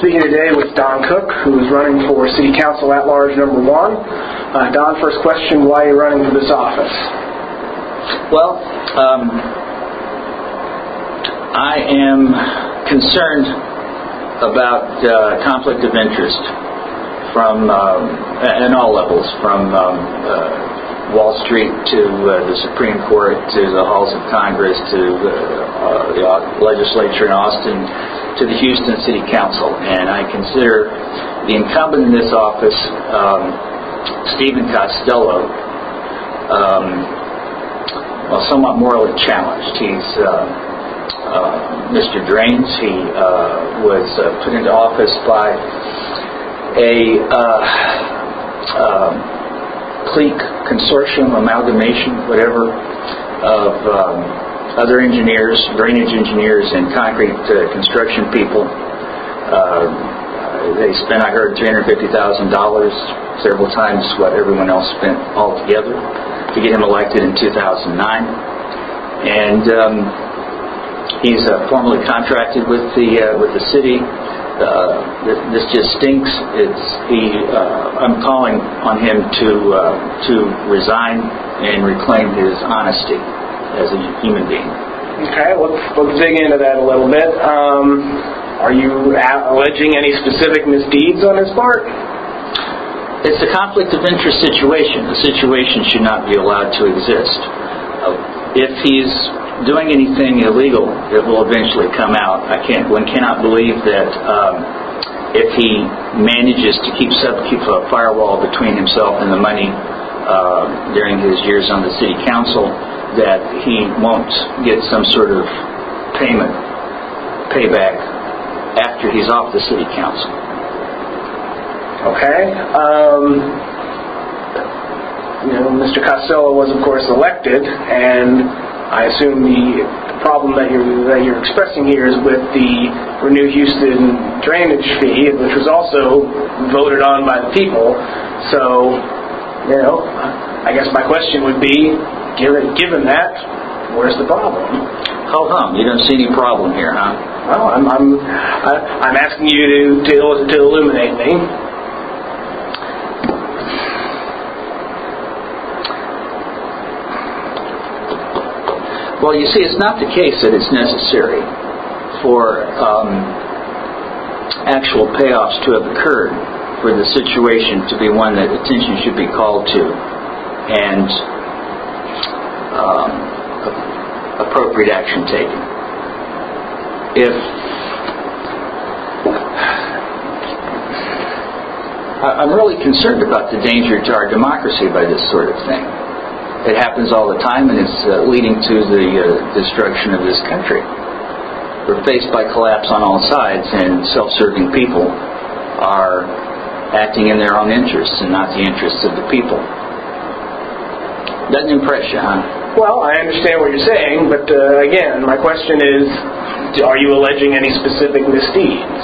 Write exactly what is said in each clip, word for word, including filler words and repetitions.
speaking today with Don Cook, who is running for City Council at Large number one. Uh, Don, first question, why are you running for this office? Well, um, I am concerned about uh, conflict of interest from um, at all levels, from um, uh, Wall Street to uh, the Supreme Court to the halls of Congress to uh, uh, the legislature in Austin to the Houston City Council. And I consider the incumbent in this office, um, Stephen Costello, um, well, somewhat morally challenged. He's uh, uh, Mister Drains. He uh, was uh, put into office by a uh, uh, clique, consortium, amalgamation, whatever, of um, other engineers, drainage engineers, and concrete uh, construction people. Uh, they spent, I heard, three hundred fifty thousand dollars, several times what everyone else spent altogether, to get him elected in two thousand nine. And um, he's uh, formally contracted with the uh, with the city. Uh, this, this just stinks. It's he. Uh, I'm calling on him to uh, to resign and reclaim his honesty as a human being. Okay, let's let's dig into that a little bit. Um, are you alleging any specific misdeeds on his part? It's a conflict of interest situation. The situation should not be allowed to exist. Uh, if he's doing anything illegal, it will eventually come out. I can't. One cannot believe that um, if he manages to keep sub keep a firewall between himself and the money uh, during his years on the city council, that he won't get some sort of payment payback after he's off the city council. Okay. Um, you know, Mister Costello was, of course, elected, and I assume the problem that you're that you're expressing here is with the Renew Houston drainage fee, which was also voted on by the people. So, you know, I guess my question would be, given given that, where's the problem? How come? You don't see any problem here, huh? Well, I'm I'm I, I'm asking you to to, to illuminate me. Well, you see, it's not the case that it's necessary for um, actual payoffs to have occurred for the situation to be one that attention should be called to and um, appropriate action taken. If I'm really concerned about the danger to our democracy by this sort of thing. It happens all the time, and it's uh, leading to the uh, destruction of this country. We're faced by collapse on all sides, and self-serving people are acting in their own interests and not the interests of the people. Doesn't impress you, huh? Well, I understand what you're saying, but uh, again, my question is, are you alleging any specific misdeeds?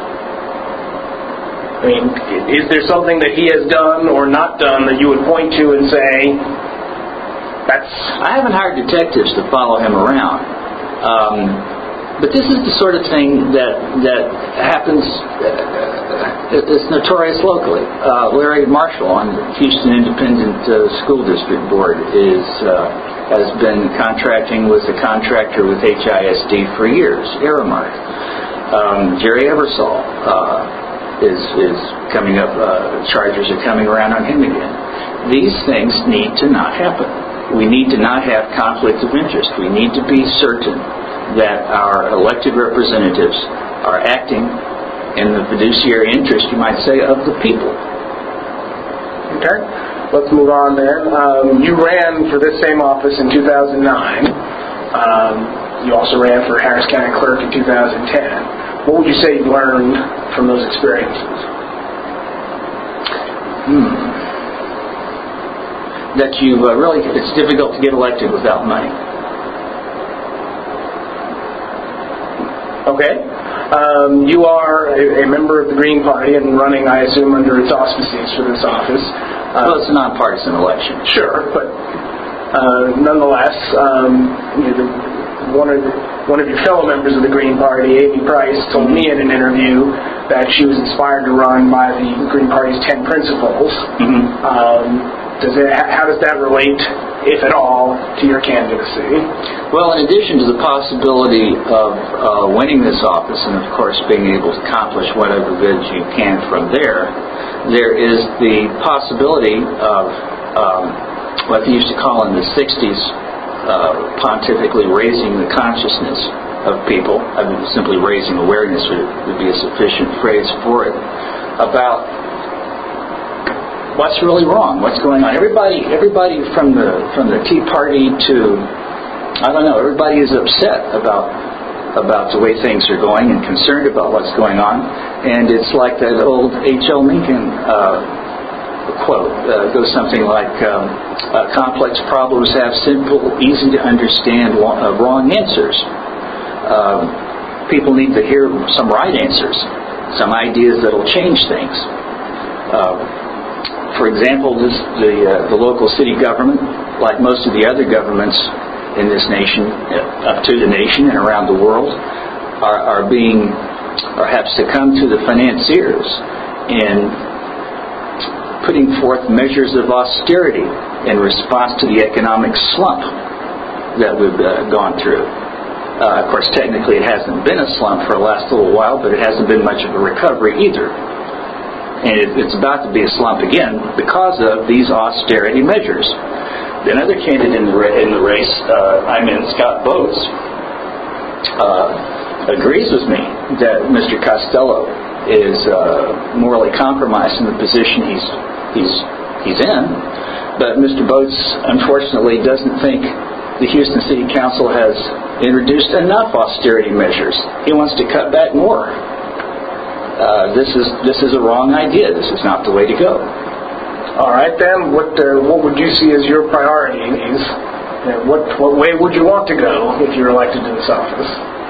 I mean, is there something that he has done or not done that you would point to and say, that's... I haven't hired detectives to follow him around. Um, but this is the sort of thing that that happens, uh, it's notorious locally. Uh, Larry Marshall on the Houston Independent uh, School District Board is uh, has been contracting with a contractor with H I S D for years, Aramark. Um, Jerry Eversole uh, is, is coming up, uh, charges are coming around on him again. These things need to not happen. We need to not have conflict of interest. We need to be certain that our elected representatives are acting in the fiduciary interest, you might say, of the people. Okay. Let's move on then. Um, you ran for this same office in two thousand nine. Um, you also ran for Harris County Clerk in two thousand ten. What would you say you learned from those experiences? Hmm. That you uh, really, it's difficult to get elected without money. Okay. Um, you are a, a member of the Green Party and running, I assume, under its auspices for this office. Uh, well, it's a nonpartisan election. Sure, but uh, nonetheless, um, you know, the, one of one of your fellow members of the Green Party, Amy Price, told me in an interview that she was inspired to run by the Green Party's ten principles. Mm-hmm. Um, does it, how does that relate, if at all, to your candidacy? Well, in addition to the possibility of uh, winning this office and, of course, being able to accomplish whatever good you can from there, there is the possibility of um, what they used to call in the sixties uh, pontifically raising the consciousness of people. I mean, simply raising awareness would, would be a sufficient phrase for it, about what's really wrong, what's going on. Everybody, everybody from the from the Tea Party to, I don't know, everybody is upset about about the way things are going and concerned about what's going on. And it's like that old H L Mencken uh, quote, uh, goes something like, um, uh, complex problems have simple, easy to understand wa- uh, wrong answers. Uh, people need to hear some right answers, some ideas that will change things. Uh, for example, this, the, uh, the local city government, like most of the other governments in this nation, up to the nation and around the world, are, are being, or have succumbed to the financiers in putting forth measures of austerity in response to the economic slump that we've uh, gone through. Uh, of course, technically it hasn't been a slump for the last little while, but it hasn't been much of a recovery either. And it, it's about to be a slump again because of these austerity measures. Another candidate in the, in the race, uh, I'm in, Scott Boats, uh, agrees with me that Mister Costello is uh, morally compromised in the position he's he's he's in, but Mister Boats unfortunately doesn't think the Houston City Council has introduced enough austerity measures. He wants to cut back more. Uh, this is this is a wrong idea. This is not the way to go. All right, then. What uh, what would you see as your priorities? Uh, what what way would you want to go if you're elected to this office?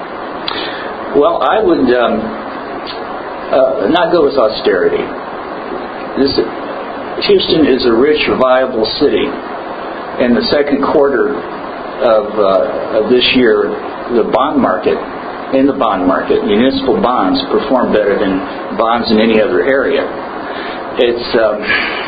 Well, I would um, uh, not go with austerity. This Houston is a rich, viable city. In the second quarter of uh, of this year, the bond market, in the bond market, municipal bonds perform better than bonds in any other area. It's um,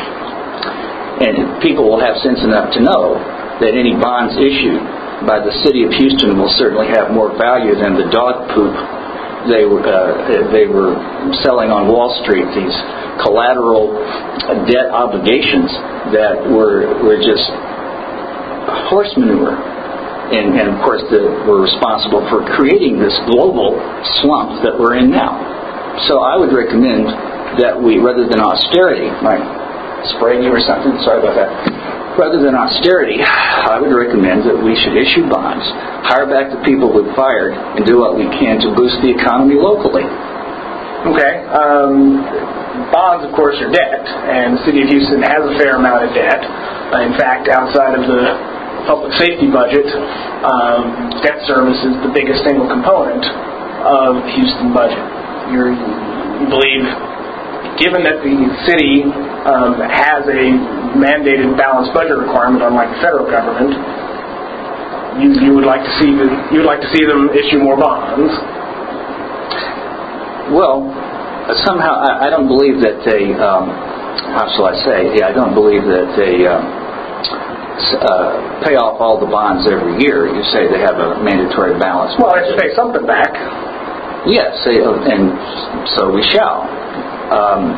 and people will have sense enough to know that any bonds issued by the city of Houston will certainly have more value than the dog poop they were uh, they were selling on Wall Street. These collateral debt obligations that were were just horse manure, and, and of course the, were responsible for creating this global slump that we're in now. So I would recommend that we, rather than austerity, right? Spraying you or something? Sorry about that. Rather than austerity, I would recommend that we should issue bonds, hire back the people we've fired, and do what we can to boost the economy locally. Okay. Um, bonds, of course, are debt, and the city of Houston has a fair amount of debt. Uh, in fact, outside of the public safety budget, um, debt service is the biggest single component of the Houston budget. You're, you believe, given that the city um, has a mandated balanced budget requirement, unlike the federal government, you, you would like to see the, you would like to see them issue more bonds. Well, somehow I, I don't believe that they. Um, how shall I say? Yeah, I don't believe that they um, uh, pay off all the bonds every year. You say they have a mandatory balance. Well, they have to pay something back. Yes, they, and so we shall. Um,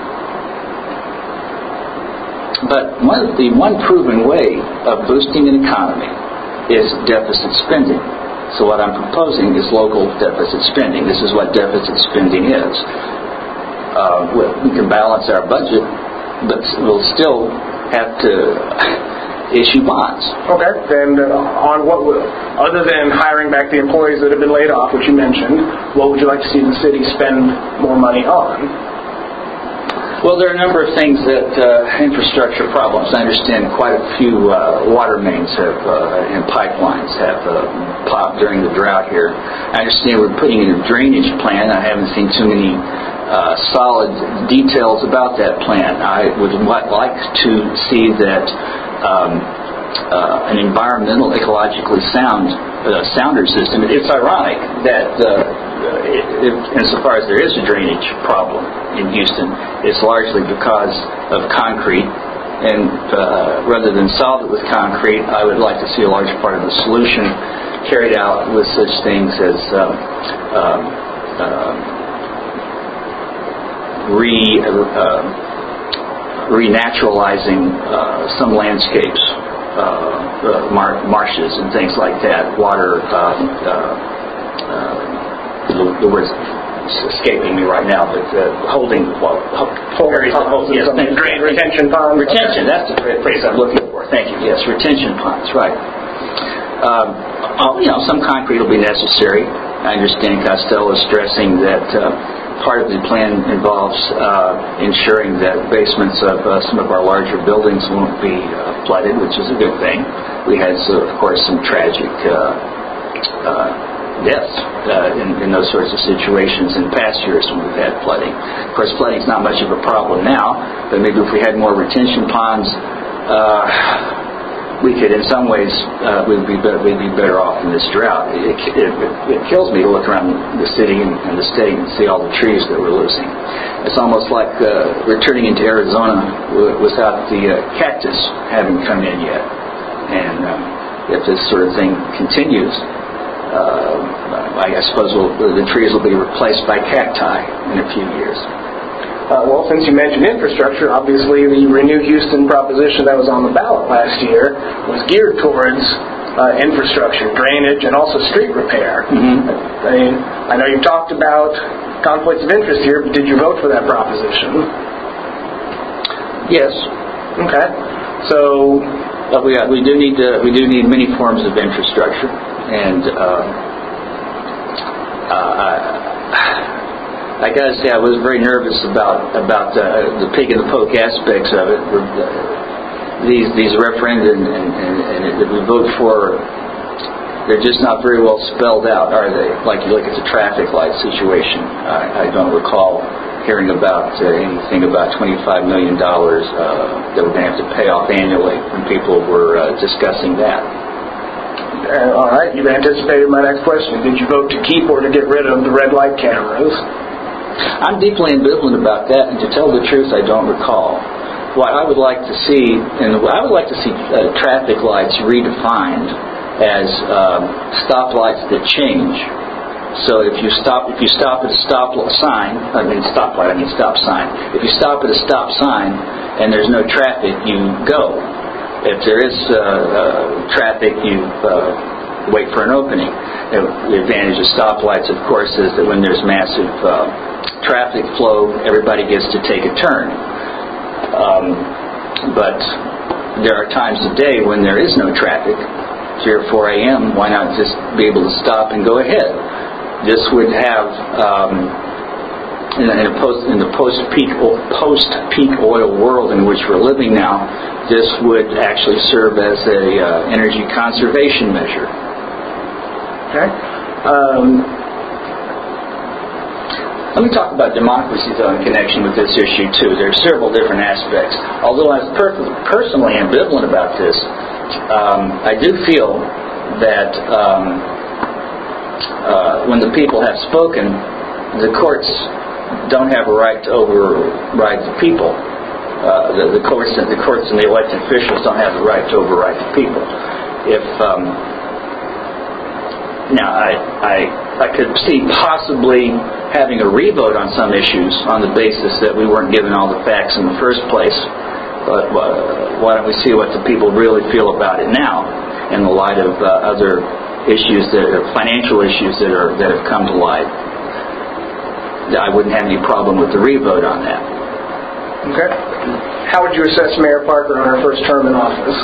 but one, the one proven way of boosting an economy is deficit spending. So what I'm proposing is local deficit spending. This is what deficit spending is. Uh, we can balance our budget, but we'll still have to issue bonds. Okay. Then uh, on what, would, other than hiring back the employees that have been laid off, which you mentioned, what would you like to see the city spend more money on? Well, there are a number of things that uh, infrastructure problems. I understand quite a few uh, water mains have uh, and pipelines have uh, popped during the drought here. I understand we're putting in a drainage plan. I haven't seen too many uh, solid details about that plan. I would like to see that um, uh, an environmental, ecologically sound uh, sounder system. It's ironic that, uh, it, it, insofar as there is a drainage problem in Houston, it's largely because of concrete. And uh, rather than solve it with concrete, I would like to see a large part of the solution carried out with such things as uh, uh, uh, re uh, renaturalizing uh, some landscapes, uh, uh, mar- marshes and things like that. Water, uh, uh, uh, the, the word's escaping me right now, but uh, holding, well, areas that hold, yes, drain, retention ponds. Retention, that's the phrase I'm looking for. Thank you. Yes, retention ponds, right. Um, oh, you know, some concrete will be necessary. I understand Costello is stressing that uh, part of the plan involves uh, ensuring that basements of uh, some of our larger buildings won't be uh, flooded, which is a good thing. We had, so, of course, some tragic uh, uh, deaths uh, in, in those sorts of situations in past years when we've had flooding. Of course, flooding is not much of a problem now, but maybe if we had more retention ponds, uh, we could, in some ways, uh, we'd be better, we'd be better off in this drought. It, it, it kills me to look around the city and, and the state and see all the trees that we're losing. It's almost like uh, returning into Arizona w- without the uh, cactus having come in yet. And um, if this sort of thing continues, uh, I, I suppose we'll, the trees will be replaced by cacti in a few years. Uh, well, since you mentioned infrastructure, obviously the Renew Houston proposition that was on the ballot last year was geared towards uh, infrastructure, drainage, and also street repair. Mm-hmm. I mean, I know you've talked about conflicts of interest here, but did you vote for that proposition? Yes. Okay. So uh, we uh, we do need to, we do need many forms of infrastructure, and uh, uh, I, I got to say, I was very nervous about about uh, the pig in the poke aspects of it. These these referenda and, and, and that we vote for, they're just not very well spelled out, are they? Like you look at the traffic light situation. I, I don't recall hearing about uh, anything about twenty-five million dollars uh, that we're going to have to pay off annually when people were uh, discussing that. Uh, all right, you've anticipated my next question. Did you vote to keep or to get rid of the red light cameras? I'm deeply ambivalent about that, and to tell the truth, I don't recall. What I would like to see, and I would like to see uh, traffic lights redefined as um, stoplights that change. So if you stop, if you stop at a stop sign, I mean stoplight, I mean stop sign. If you stop at a stop sign and there's no traffic, you go. If there is uh, uh, traffic, you uh, wait for an opening. The advantage of stoplights, of course, is that when there's massive uh, traffic flow, everybody gets to take a turn. Um, but there are times of day when there is no traffic, three or four a.m., why not just be able to stop and go ahead? This would have, um, in, in, a post, in the post-peak, post-peak oil world in which we're living now, this would actually serve as a uh, energy conservation measure. Okay. Um, Let me talk about democracy, though, in connection with this issue, too. There are several different aspects. Although I'm per- personally ambivalent about this, um, I do feel that um, uh, when the people have spoken, the courts don't have a right to override the people. Uh, the, the courts and the courts and the elected officials don't have the right to override the people. If um, Now, I, I I could see possibly having a revote on some issues on the basis that we weren't given all the facts in the first place. But uh, why don't we see what the people really feel about it now, in the light of uh, other issues that are financial issues that are that have come to light? I wouldn't have any problem with the revote on that. Okay. How would you assess Mayor Parker on her first term in office?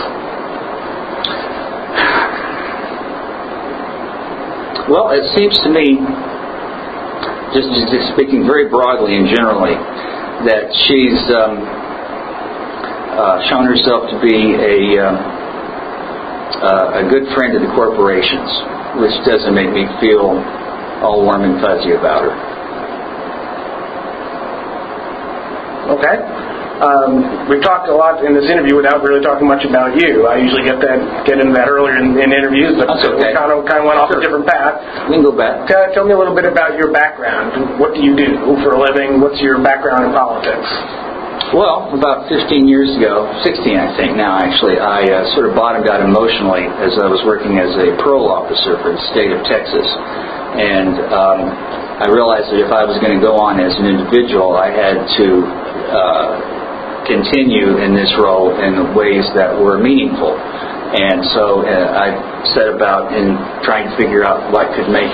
Well, it seems to me, just, just speaking very broadly and generally, that she's um, uh, shown herself to be a um, uh, a good friend to the corporations, which doesn't make me feel all warm and fuzzy about her. Okay. Um, we've talked a lot in this interview without really talking much about you. I usually get that get into that earlier in, in interviews, but That's okay. we kind of kind of went off Sure. a different path. We can go back. Tell, tell me a little bit about your background. What do you do for a living? What's your background in politics? Well, about fifteen years ago, sixteen I think now actually, I uh, sort of bottomed out emotionally as I was working as a parole officer for the state of Texas. And um, I realized that if I was going to go on as an individual, I had to uh, continue in this role in ways that were meaningful. And so uh, I set about in trying to figure out what could make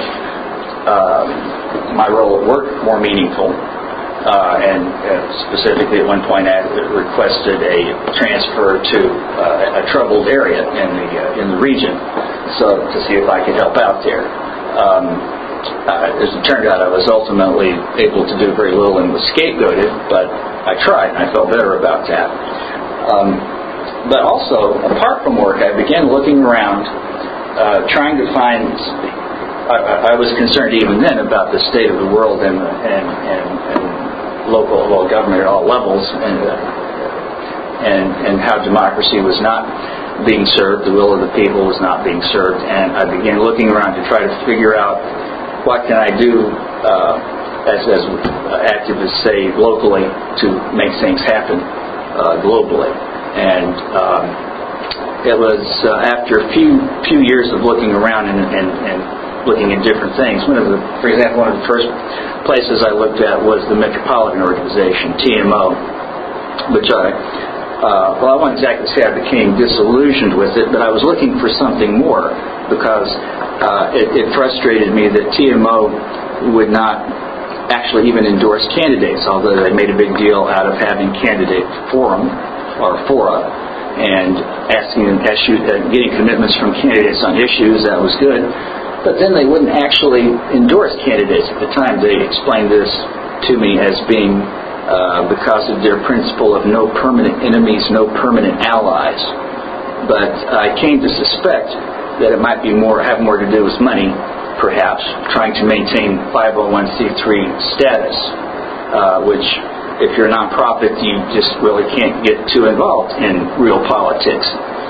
uh, my role at work more meaningful. Uh, and uh, specifically at one point I requested a transfer to uh, a troubled area in the uh, in the region, so to see if I could help out there. Um, uh, as it turned out, I was ultimately able to do very little and was scapegoated, but I tried and I felt better about that. Um, but also, apart from work, I began looking around, uh, trying to find. I, I was concerned even then about the state of the world and and, and, and local, local government at all levels, and, uh, and and how democracy was not being served, the will of the people was not being served, and I began looking around to try to figure out what can I do uh, as, as activists say locally to make things happen uh, globally. And um, it was uh, after a few few years of looking around and, and, and looking at different things. One of the, for example, one of the first places I looked at was the Metropolitan Organization, T M O, which I, uh, well, I won't exactly say I became disillusioned with it, but I was looking for something more because uh, it, it frustrated me that T M O would not actually even endorse candidates, although they made a big deal out of having candidate forum or fora and asking them, uh, getting commitments from candidates on issues. That was good. But then they wouldn't actually endorse candidates at the time. They explained this to me as being uh, because of their principle of no permanent enemies, no permanent allies. But I came to suspect that it might be more have more to do with money, perhaps, trying to maintain five oh one c three status, uh, which, if you're a nonprofit, you just really can't get too involved in real politics.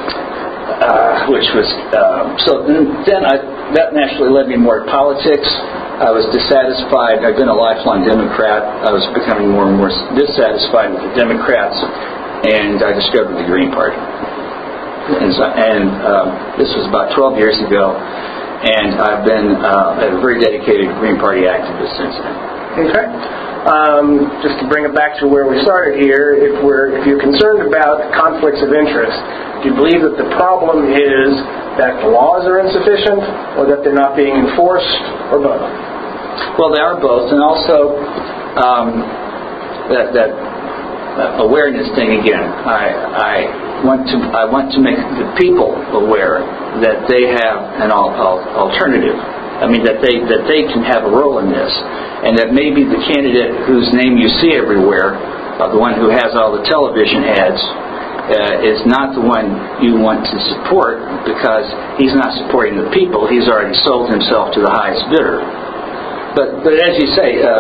Uh, which was um, so then I, that naturally led me more to politics. I was dissatisfied. I've been a lifelong Democrat. I was becoming more and more dissatisfied with the Democrats, and I discovered the Green Party. And, so, and um, this was about twelve years ago, and I've been uh, a very dedicated Green Party activist since then. Okay. Um, just to bring it back to where we started here, if we're if you're concerned about conflicts of interest, do you believe that the problem is that the laws are insufficient, or that they're not being enforced, or both? Well, they are both, and also um, that, that uh, awareness thing again. I, I want to I want to make the people aware that they have an al- al- alternative. I mean, that they that they can have a role in this, and that maybe the candidate whose name you see everywhere, uh, the one who has all the television ads, uh, is not the one you want to support because he's not supporting the people. He's already sold himself to the highest bidder. But but as you say, uh,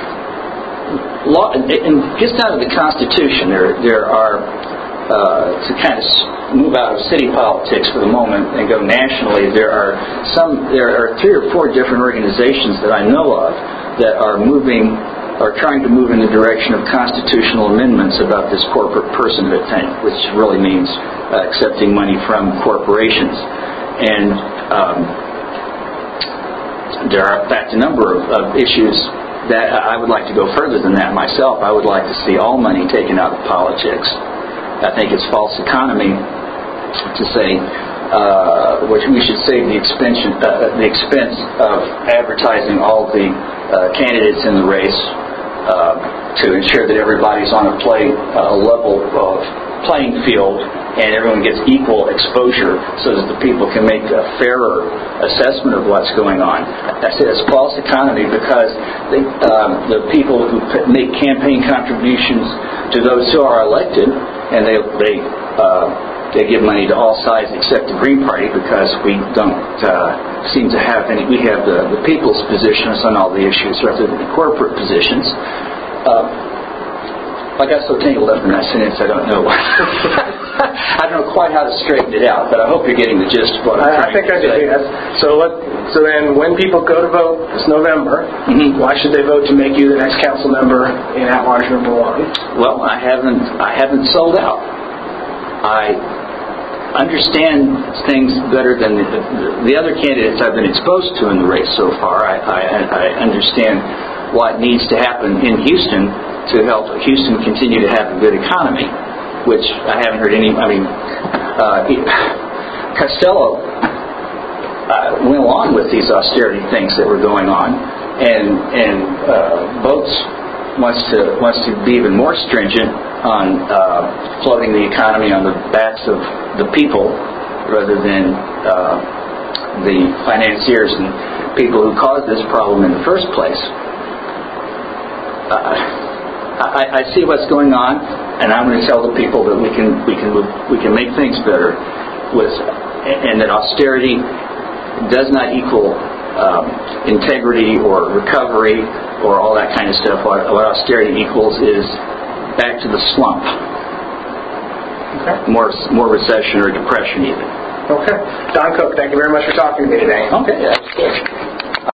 law, and just out of the Constitution, there there are uh, to kind of move out of city politics for the moment and go nationally. There are some, there are three or four different organizations that I know of that are moving, are trying to move in the direction of constitutional amendments about this corporate personhood thing, which really means uh, accepting money from corporations. And um, there are, in fact, a number of, of issues that I would like to go further than that myself. I would like to see all money taken out of politics. I think it's false economy to say uh, which we should save the expense, uh, the expense of advertising all the uh, candidates in the race uh, to ensure that everybody's on a play uh, level of playing field and everyone gets equal exposure so that the people can make a fairer assessment of what's going on. I say it's false economy because they, um, the people who make campaign contributions to those who are elected, and they they uh, they give money to all sides except the Green Party because we don't uh, seem to have any. We have the, the people's positions on all the issues rather than the corporate positions. Uh, I got so tangled up in that sentence, I don't know. I don't know quite how to straighten it out, but I hope you're getting the gist of what I'm I, I trying think to I do, say. yes. So, let, so then when people go to vote this November, Mm-hmm. why should they vote to make you the next council member in at-large number one? Well, I haven't I haven't sold out. I understand things better than the, the other candidates I've been exposed to in the race so far. I, I, I understand what needs to happen in Houston to help Houston continue to have a good economy, which I haven't heard any. I mean, uh, Costello uh, went along with these austerity things that were going on, and and uh, Boats wants to wants to be even more stringent on uh, floating the economy on the backs of the people rather than uh, the financiers and people who caused this problem in the first place. Uh, I, I see what's going on, and I'm going to tell the people that we can we can move, we can make things better with, and that austerity does not equal um, integrity or recovery or all that kind of stuff. What, what austerity equals is back to the slump, Okay. more more recession or depression even. Okay. Don Cook, thank you very much for talking to me today. Okay, that's good.